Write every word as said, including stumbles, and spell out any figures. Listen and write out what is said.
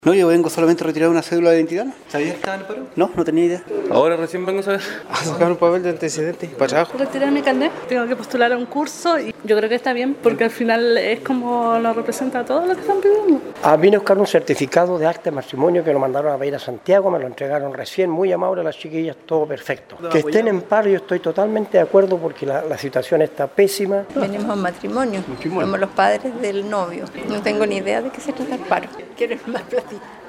No, yo vengo solamente a retirar una cédula de identidad. ¿Sabías que estaba en el paro? No, no tenía idea. Ahora recién vengo a saber. A sacar un papel de antecedentes para trabajo. Retirar mi carnet, tengo que postular a un curso y yo creo que está bien porque al final es como lo representa todo lo que están pidiendo. Ah, vine a buscar un certificado de acta de matrimonio que lo mandaron a pedir a Santiago, me lo entregaron recién, muy amable las chiquillas, todo perfecto. Que estén en paro yo estoy totalmente de acuerdo porque la, la situación está pésima. Venimos a un matrimonio, somos los padres del novio. No tengo ni idea de qué se trata el paro. Quiero más platito.